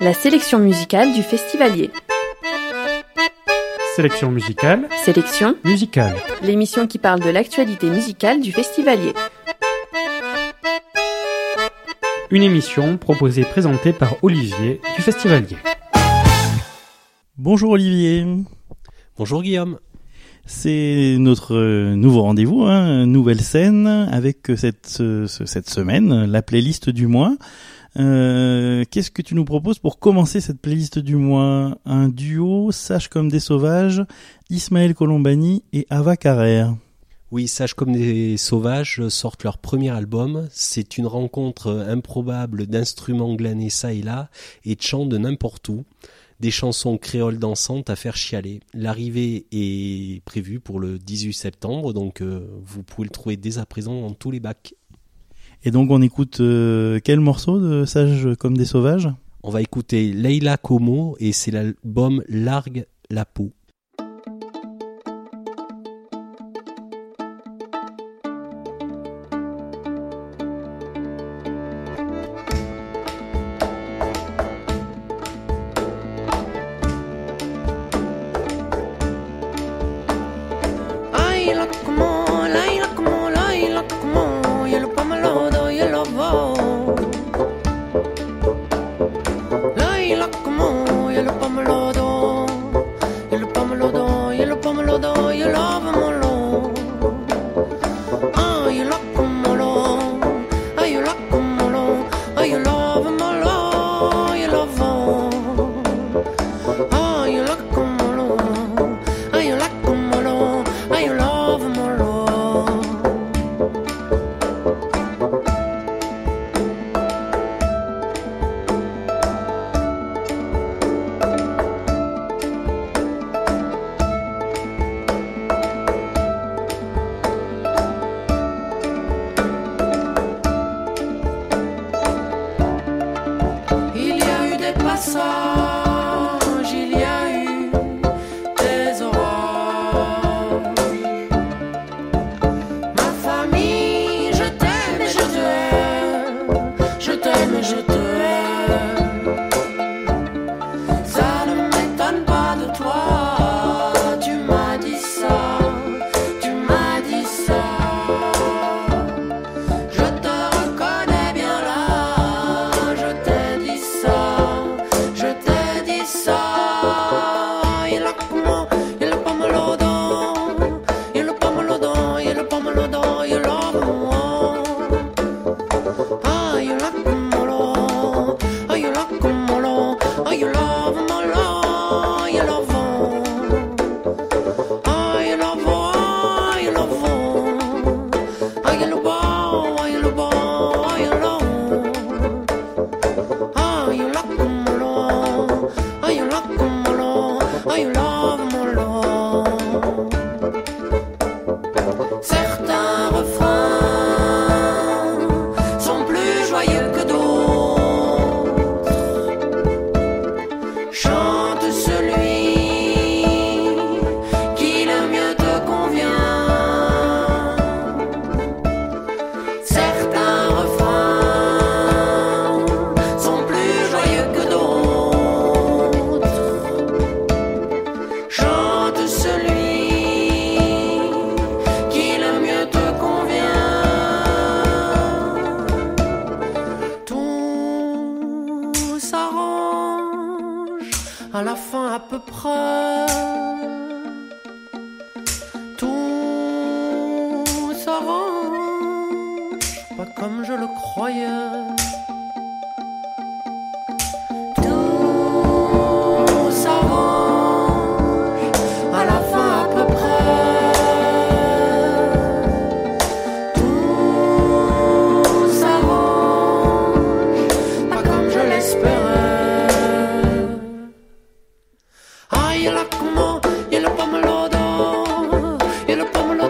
La sélection musicale du Festivalier. Sélection musicale. Sélection musicale. L'émission qui parle de l'actualité musicale du Festivalier. Une émission proposée et présentée par Olivier du Festivalier. Bonjour Olivier. Bonjour Guillaume. C'est notre nouveau rendez-vous, nouvelle scène avec cette semaine, la playlist du mois. Qu'est-ce que tu nous proposes pour commencer cette playlist du mois? Un duo, Sages comme des sauvages, Ismaël Colombani et Ava Carrère. Oui, Sages comme des sauvages sortent leur premier album. C'est une rencontre improbable d'instruments glanés ça et là et de chants de n'importe où. Des chansons créoles dansantes à faire chialer. L'arrivée est prévue pour le 18 septembre, donc vous pouvez le trouver dès à présent dans tous les bacs. Et donc on écoute quel morceau de Sages comme des sauvages? On va écouter Leila Como et c'est l'album Largue la peau.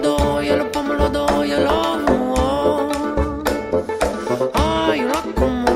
Como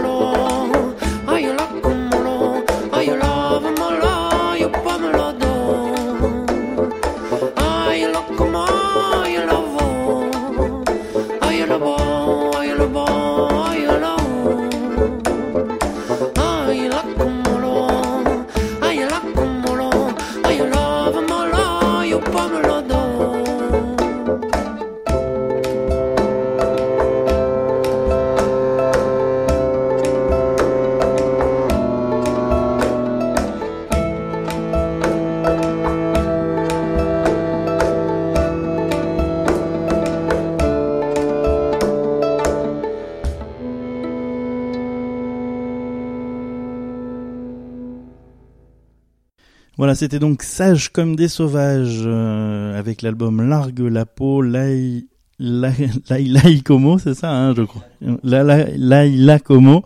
Voilà, c'était donc Sage comme des sauvages avec l'album Largue la peau, Lai Como, c'est ça, hein, je crois. Lai Como.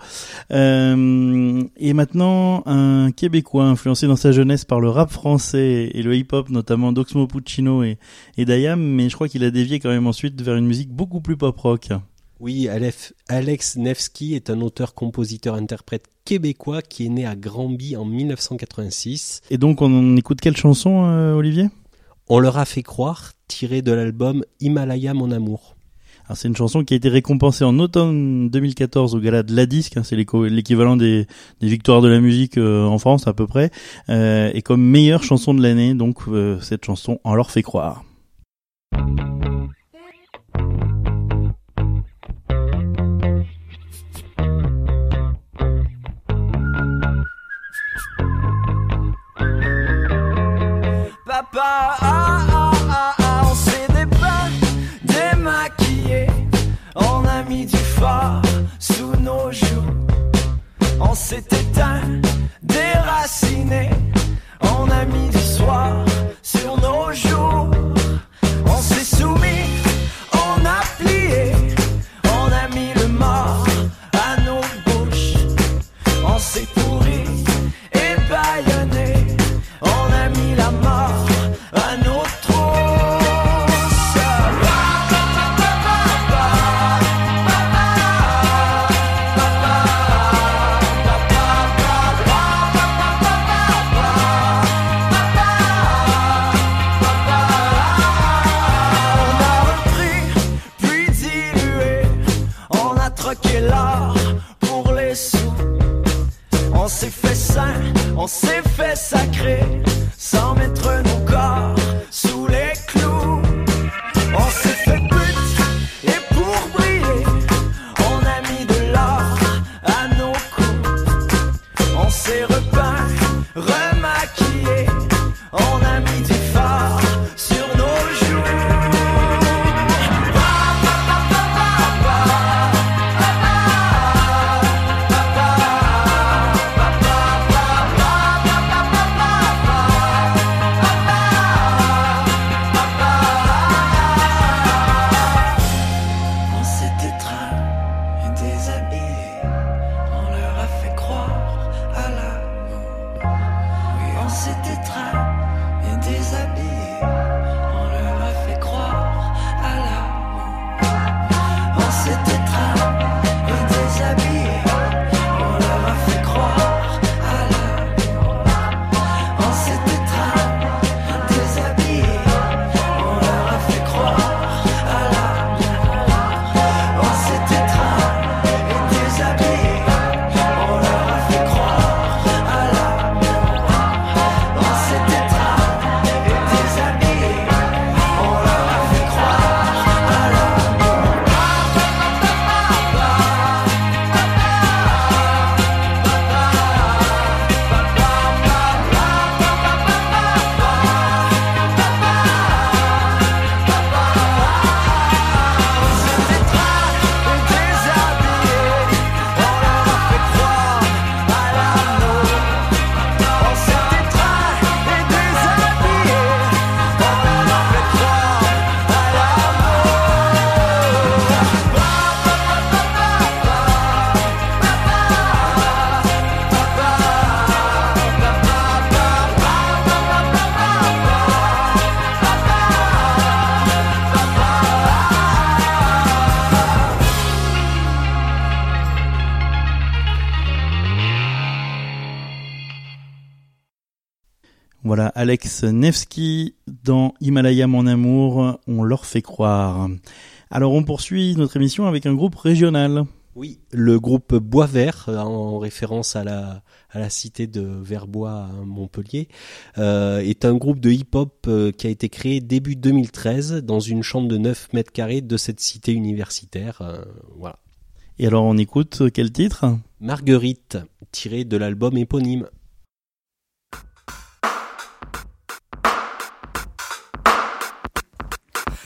Et maintenant, un Québécois influencé dans sa jeunesse par le rap français et le hip-hop, notamment d'Oxmo Puccino et Dayam, mais je crois qu'il a dévié quand même ensuite vers une musique beaucoup plus pop-rock. Oui, Alex Nevsky est un auteur-compositeur-interprète québécois qui est né à Granby en 1986. Et donc, on écoute quelle chanson, Olivier ? On leur a fait croire, tiré de l'album Himalaya mon amour. Alors c'est une chanson qui a été récompensée en automne 2014 au gala de la disque, hein, c'est l'équivalent des victoires de la musique en France à peu près, et comme meilleure chanson de l'année, donc cette chanson On leur fait croire. Papa, on s'est démaquillé, on a mis du fard sous nos joues, on s'est éteint, déraciné, on a mis du soir sur nos jours, on s'est soumis, on a plié, on a mis le mort à nos bouches, on s'est pourri et bâillonné, on a mis la mort à nos trousses. On a repris, puis dilué, on a troqué l'or pour les sous. On s'est fait saint, on s'est fait sacré, sans mettre nos corps sous les clous. On s'est fait pute, et pour briller, on a mis de l'or à nos coups. On s'est repeint, remaquillé, on a mis du fard sur nos joues. On s'est étreint et déshabillé, on leur a fait croire à l'amour. Oui, on s'est étreint et déshabillé, on leur a fait croire à l'amour. On s'est étreint et déshabillé, on leur a fait croire à l'amour. On s'est étreint, déshabillé, on leur a fait croire à l'amour. On s'est étreint et déshabillé, on leur a fait croire à l'amour. On s'est étreint et déshabillé, on leur a fait croire à l'amour. Voilà, Alex Nevsky dans Himalaya mon amour, on leur fait croire. Alors on poursuit notre émission avec un groupe régional. Oui, le groupe Bois Vert, en référence à la cité de Verbois à Montpellier, est un groupe de hip-hop qui a été créé début 2013 dans une chambre de 9 mètres carrés de cette cité universitaire. Voilà. Et alors on écoute quel titre ? Marguerite, tiré de l'album éponyme.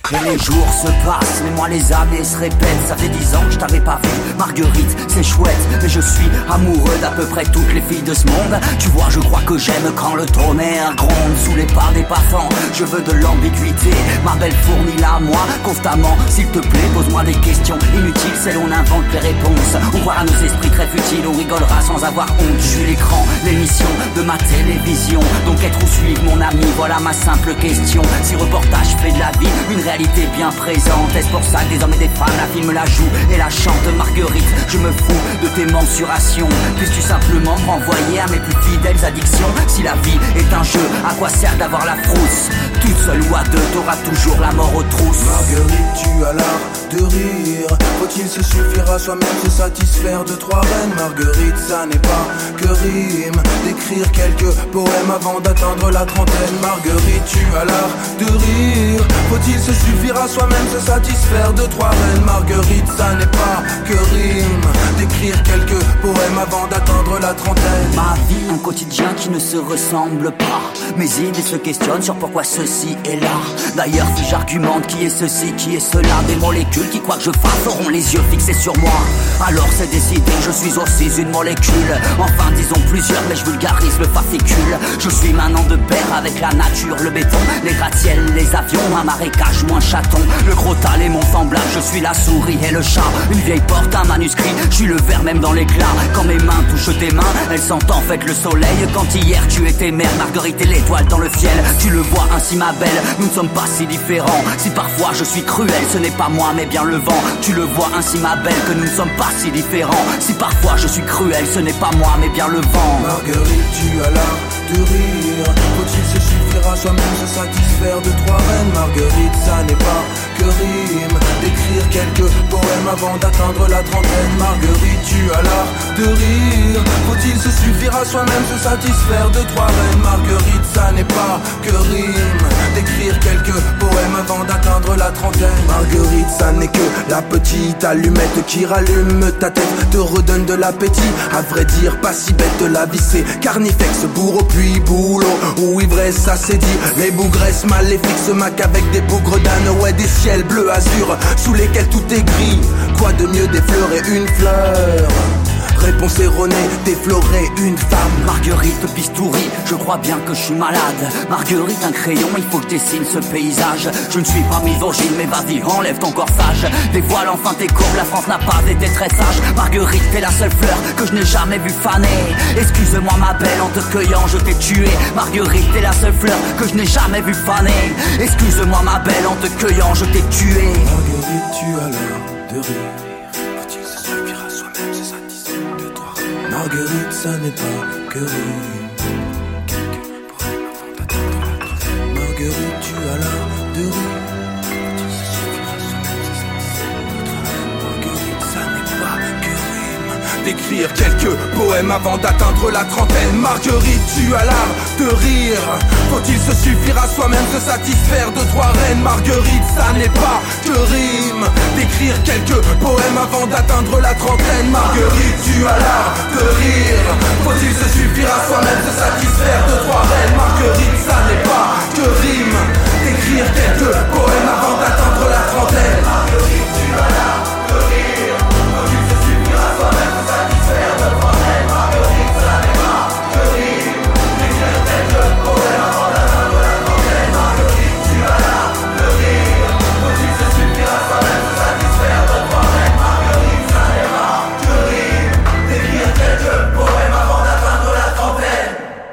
Et les jours se passent, les mois, les années se répètent. Ça fait 10 ans que je t'avais pas vu, Marguerite, c'est chouette. Mais je suis amoureux d'à peu près toutes les filles de ce monde. Tu vois, je crois que j'aime quand le tonnerre gronde sous les pas des passants. Je veux de l'ambiguïté, ma belle fournis-la à moi constamment. S'il te plaît, pose-moi des questions inutiles, c'est l'on invente les réponses. On croira nos esprits très futiles, on rigolera sans avoir honte. Je suis l'écran, l'émission de ma télévision. Donc être ou suivre mon ami, voilà ma simple question. Si reportage fait de la vie une réalité bien présente, est-ce pour ça que des hommes et des femmes la filment, la jouent et la chantent? Marguerite, je me fous de tes mensurations. Puisses-tu simplement me renvoyer à mes plus fidèles addictions? Si la vie est un jeu, à quoi sert d'avoir la frousse? Toute seule ou à deux, t'auras toujours la mort aux trousses. Marguerite, tu as l'art de rire. Faut-il se suffire à soi-même, se satisfaire de trois reines? Marguerite, ça n'est pas que rime, d'écrire quelques poèmes avant d'atteindre la trentaine. Marguerite, tu as l'art de rire. Faut-il se suffire à soi-même, se satisfaire de trois reines? Marguerite, ça n'est pas que rime, d'écrire quelques poèmes avant d'atteindre la trentaine. Ma vie, un quotidien qui ne se ressemble pas. Mes idées se questionnent sur pourquoi ceci est là. D'ailleurs, si j'argumente qui est ceci, qui est cela, des molécules qui, quoi que je fasse, auront les yeux fixés sur moi. Alors c'est décidé, je suis aussi une molécule. Enfin, disons plusieurs, mais je vulgarise le fascicule. Je suis maintenant de pair avec la nature, le béton, les gratte-ciels, les avions, un marécage moins chaton. Le gros tal est mon semblable, je suis la souris et le chat. Une vieille porte, un manuscrit, je suis le ver même dans l'éclat. Quand mes mains touchent tes mains, elles sentent en fait le soleil. Quand hier tu étais mère, Marguerite est l'étoile dans le ciel. Tu le vois ainsi ma belle, nous ne sommes pas si différents. Si parfois je suis cruel, ce n'est pas moi mais bien le vent. Tu le vois ainsi ma belle, que nous ne sommes pas si différents. Si parfois je suis cruel, ce n'est pas moi mais bien le vent. Marguerite, tu as l'art de rire. Faut-il se suffire à soi-même, se satisfaire de trois reines? Marguerite, ça n'est pas que rime, d'écrire quelques poèmes avant d'atteindre la trentaine. Marguerite, tu as l'art de rire. Faut-il se suffire à soi-même, se satisfaire de trois reines? Marguerite, ça n'est pas que rime, d'écrire quelques poèmes avant d'atteindre la trentaine. Marguerite, ça n'est que la petite allumette qui rallume ta tête, te redonne de l'appétit. À vrai dire, pas si bête, la vie c'est carnifex, bourreau puis boulot, ou ivresse, ça c'est dit. Les bougresses maléfiques se maquent avec des bougres d'âne, ouais, des ciels bleu azur sous lesquels tout est gris. Quoi de mieux d'effleurer une fleur? Réponse erronée, déflorer une femme. Marguerite Bistouri, je crois bien que je suis malade. Marguerite, un crayon, il faut que je dessine ce paysage. Je ne suis pas misogyne, mais vas-y, enlève ton corsage. Dévoile enfin tes courbes, la France n'a pas été très sage. Marguerite, t'es la seule fleur que je n'ai jamais vue faner. Excuse-moi ma belle, en te cueillant je t'ai tué. Marguerite, t'es la seule fleur que je n'ai jamais vue faner. Excuse-moi ma belle, en te cueillant je t'ai tué. Marguerite, tu as l'art de rire. Faut-il se suffire à soi-même, se satisfaire de toi? Marguerite, ça n'est pas que rire. Quelques poèmes avant d'atteindre la trentaine. Marguerite, tu as l'art de rire. Faut-il se suffire à soi-même, se satisfaire de toi? Marguerite, ça n'est pas que rime, d'écrire quelques poèmes avant d'atteindre la trentaine. Marguerite, tu as l'art de rire. Faut-il se suffire à soi-même, se satisfaire de trois reines? Marguerite, ça n'est pas que rime, d'écrire quelques poèmes avant d'atteindre la trentaine. Marguerite, tu as l'art de rire. Faut-il se suffire à soi-même, se satisfaire de trois reines? Marguerite, ça n'est pas que rime, d'écrire quelques poèmes avant d'atteindre la trentaine. Marguerite, tu as l'art de rire. Faut-il se suffire à soi-même, se satisfaire de trois reines? Marguerite, ça n'est pas que rime, d'écrire quelques poèmes avant d'atteindre la trentaine. Marguerite, tu as l'art de rire. Faut-il se suffire à soi-même, se satisfaire de trois reines? Marguerite, ça n'est pas que rime, d'écrire quelques poèmes avant d'atteindre la trentaine.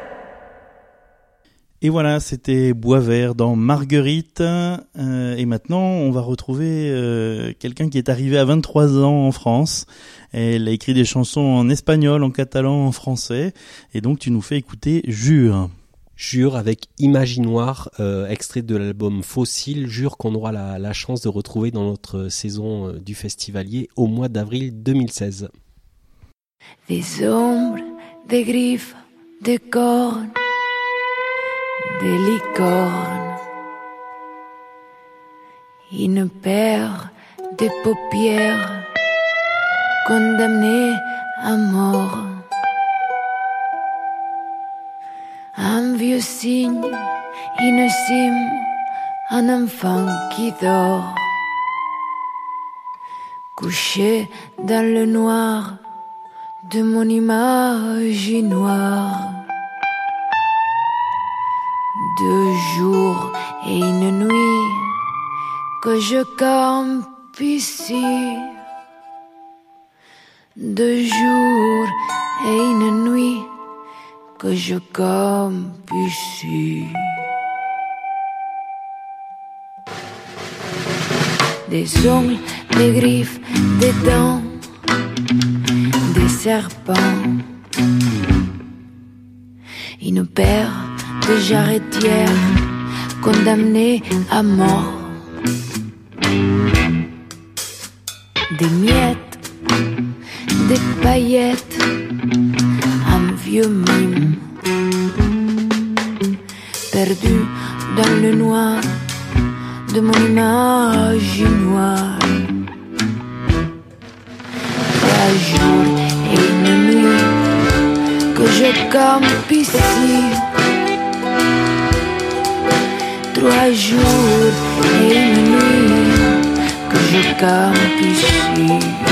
Et voilà, c'était Boisvert dans Marguerite. Et maintenant, on va retrouver quelqu'un qui est arrivé à 23 ans en France. Elle a écrit des chansons en espagnol, en catalan, en français. Et donc, tu nous fais écouter Jure. Jure avec Imaginoire, extrait de l'album Fossile. Jure qu'on aura la chance de retrouver dans notre saison du Festivalier au mois d'avril 2016. Des ombres, des griffes, des cornes, des licornes, une paire de paupières condamnées à mort, un vieux cygne, une cime un enfant qui dort, couché dans le noir de mon imaginaire. 2 jours et une nuit que je campe ici. 2 jours et une nuit que je campe ici. Des ongles, des griffes, des dents, des serpents. Une paire de jarretières condamnées à mort. Des miettes, des paillettes, un vieux mime perdu dans le noir de mon imaginaire. 3 jours et une nuit que je campe ici. 3 jours et une nuit que je campe ici.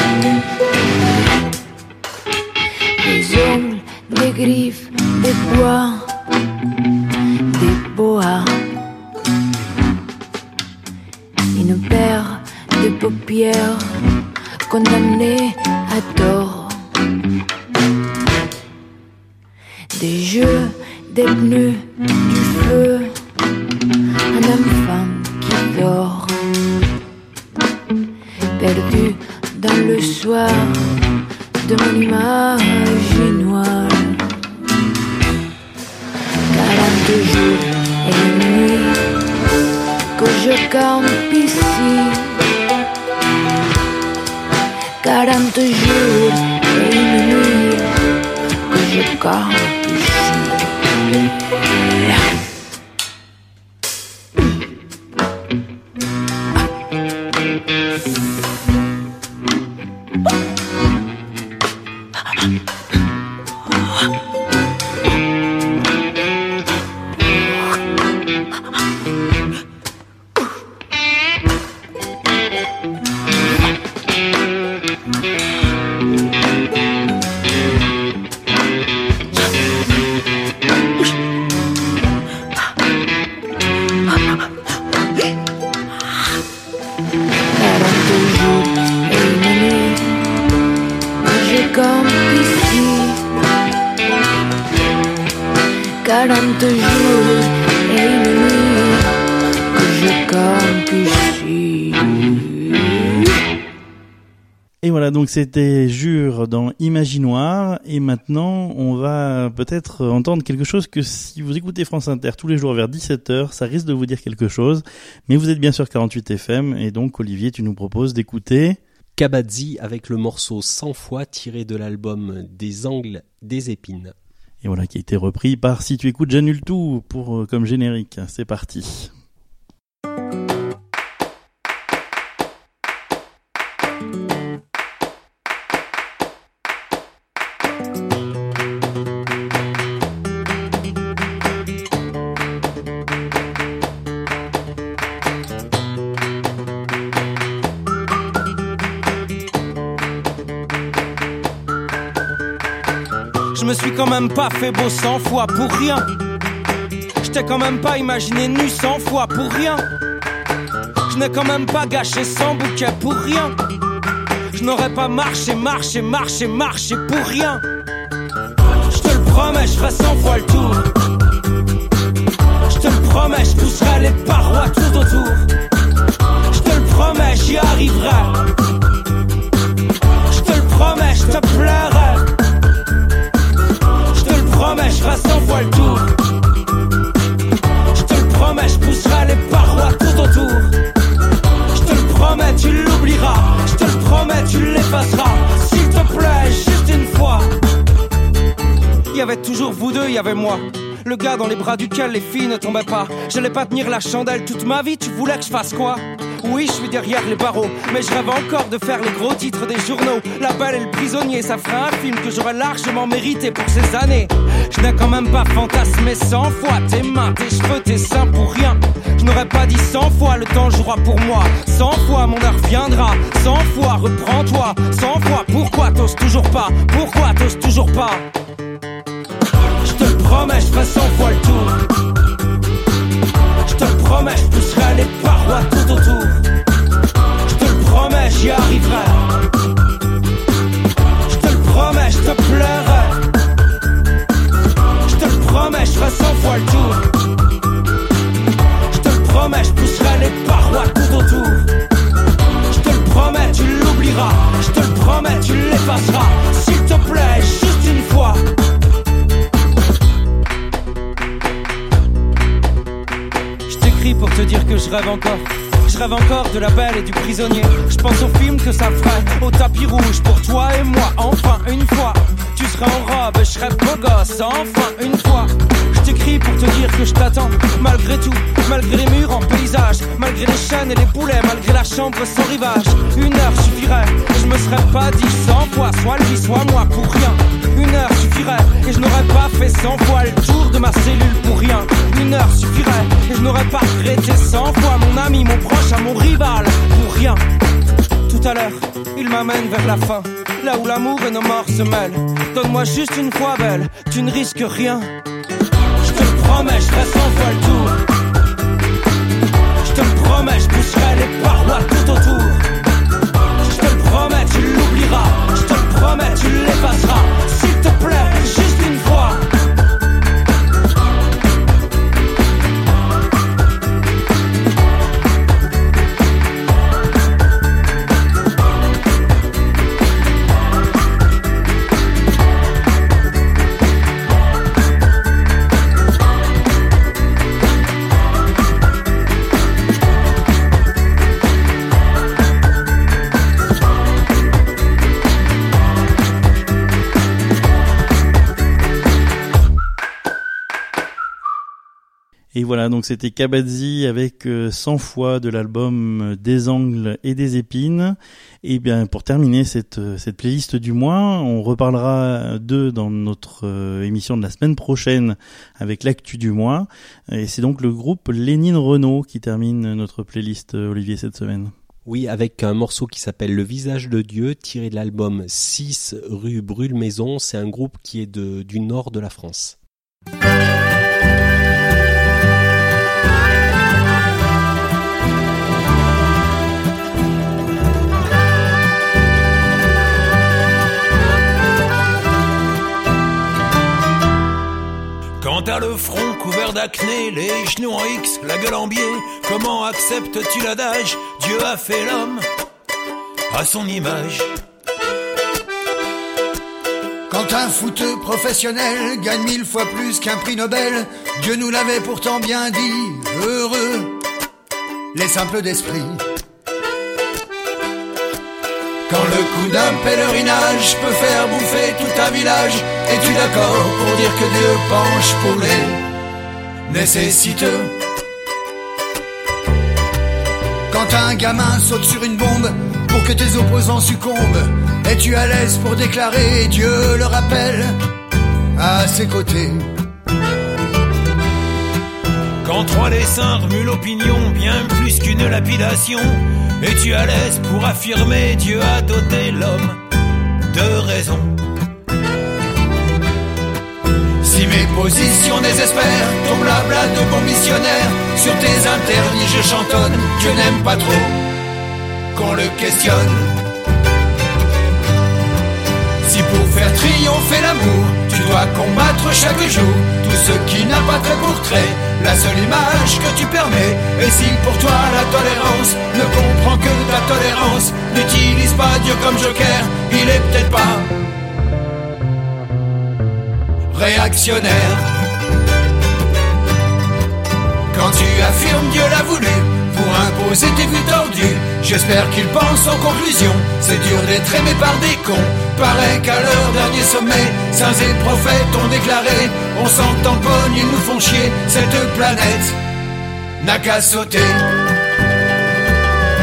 Des ongles, des griffes, des bois, des boas. Une paire de paupières condamnées à tort. Des jeux, des pneus, du feu, un enfant qui dort, perdu dans le soir de mon imaginaire. 40 jours et une nuit que je campe ici. 40 jours et une nuit que je campe ici. Et voilà, donc c'était Jure dans Imaginoire, et maintenant on va peut-être entendre quelque chose que si vous écoutez France Inter tous les jours vers 17h, ça risque de vous dire quelque chose, mais vous êtes bien sûr 48 FM, et donc Olivier, tu nous proposes d'écouter Kabadzi avec le morceau 100 fois tiré de l'album Des Angles, des Épines. Et voilà, qui a été repris par Si tu écoutes j'annule tout pour comme générique. C'est parti. Je me suis quand même pas fait beau 100 fois pour rien. Je t'ai quand même pas imaginé nu 100 fois pour rien. Je n'ai quand même pas gâché 100 bouquets pour rien. Je n'aurais pas marché pour rien. Je te le promets, je ferai 100 fois le tour. Je te le promets, je pousserai les parois tout autour. Je te le promets, j'y arriverai. Je te le promets, je te plairai. Je te le promets, je ferai 100 fois le tour. Je te le promets, je pousserai les parois tout autour. Je te le promets, tu l'oublieras. Je te le promets, tu l'effaceras. S'il te plaît, juste une fois. Il y avait toujours vous deux, il y avait moi. Le gars dans les bras duquel les filles ne tombaient pas. J'allais pas tenir la chandelle toute ma vie, tu voulais que je fasse quoi? Oui, je suis derrière les barreaux, mais je rêve encore de faire les gros titres des journaux. La Belle et le Prisonnier, ça ferait un film que j'aurais largement mérité pour ces années. Je n'ai quand même pas fantasmé 100 fois tes mains, tes cheveux, tes seins pour rien. Je n'aurais pas dit 100 fois le temps jouera pour moi. 100 fois mon heure viendra, 100 fois reprends-toi. 100 fois pourquoi t'oses toujours pas, pourquoi t'oses toujours pas. Je te le promets, je ferai 100 fois le tour. Je te le promets, je pousserai les parois tout autour. Je te le promets, j'y arriverai. Je te le promets, je te pleurerai. Je te le promets, je ferai 100 fois le tour. Je te le promets, je pousserai les parois tout autour. Je te le promets, tu l'oublieras. Je te le promets, tu l'effaceras. S'il te plaît, juste une fois. Pour te dire que je rêve encore. Je rêve encore de la Belle et du Prisonnier. Je pense au film que ça ferait, au tapis rouge pour toi et moi. Enfin une fois, tu seras en robe, je serai beau gosse. Enfin une fois, je t'écris pour te dire que je t'attends. Malgré tout, malgré les murs en paysage, malgré les chaînes et les boulets, malgré la chambre sans rivage. Une heure suffirait, et je me serais pas dit 100 fois, soit lui, soit moi pour rien. Une heure suffirait, et je n'aurais pas fait 100 fois le tour de ma cellule pour rien. Une heure suffirait, et je n'aurais pas regretté 100 fois mon ami, mon proche, à mon rival, pour rien. Tout à l'heure, il m'amène vers la fin, là où l'amour et nos morts se mêlent. Donne-moi juste une fois belle, tu ne risques rien. Je te le promets, je ferai 100 fois le tour. Je te le promets, je pousserai les parois tout autour. Je te le promets, tu l'oublieras. Je te le promets, tu l'effaceras. S'il te plaît, juste une fois. Et voilà, donc c'était Kabadzi avec 100 fois de l'album Des Angles et des Épines. Et bien pour terminer cette playlist du mois, on reparlera d'eux dans notre émission de la semaine prochaine avec l'actu du mois. Et c'est donc le groupe Lénine Renault qui termine notre playlist, Olivier, cette semaine. Oui, avec un morceau qui s'appelle Le Visage de Dieu, tiré de l'album 6 rue Brûle-Maison. C'est un groupe qui est du nord de la France. Quand t'as le front couvert d'acné, les genoux en X, la gueule en biais, comment acceptes-tu l'adage? Dieu a fait l'homme à son image. Quand un footeux professionnel gagne 1000 fois plus qu'un prix Nobel, Dieu nous l'avait pourtant bien dit, heureux les simples d'esprit. Quand le coup d'un pèlerinage peut faire bouffer tout un village, es-tu d'accord pour dire que Dieu penche pour les nécessiteux? Quand un gamin saute sur une bombe pour que tes opposants succombent, es-tu à l'aise pour déclarer Dieu le rappelle à ses côtés? Quand trois dessins remuent l'opinion bien plus qu'une lapidation, es-tu à l'aise pour affirmer Dieu a doté l'homme de raison? Si mes positions désespèrent, ton blabla de bon missionnaire, sur tes interdits je chantonne, Dieu n'aime pas trop qu'on le questionne. Si pour faire triompher l'amour, tu dois combattre chaque jour tout ce qui n'a pas trait pour trait, la seule image que tu permets. Et si pour toi la tolérance ne comprend que ta tolérance, n'utilise pas Dieu comme joker, il est peut-être pas réactionnaire. Quand tu affirmes Dieu l'a voulu pour imposer tes vues tordues, j'espère qu'il pense en conclusion, c'est dur d'être aimé par des cons. Paraît qu'à leur dernier sommet, saints et prophètes ont déclaré, on s'en tamponne, ils nous font chier, cette planète n'a qu'à sauter.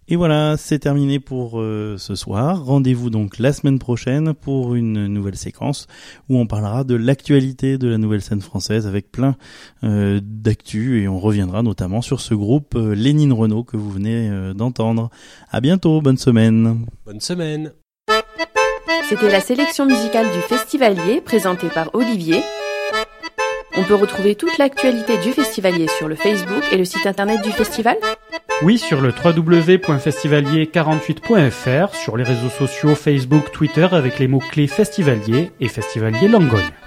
Et voilà, c'est terminé pour ce soir. Rendez-vous donc la semaine prochaine pour une nouvelle séquence où on parlera de l'actualité de la nouvelle scène française avec plein d'actu, et on reviendra notamment sur ce groupe Lénine Renault que vous venez d'entendre. À bientôt, bonne semaine. Bonne semaine. C'était la sélection musicale du Festivalier présentée par Olivier. On peut retrouver toute l'actualité du Festivalier sur le Facebook et le site internet du festival. Oui, sur le www.festivalier48.fr, sur les réseaux sociaux Facebook, Twitter avec les mots-clés Festivalier et Festivalier Langogne.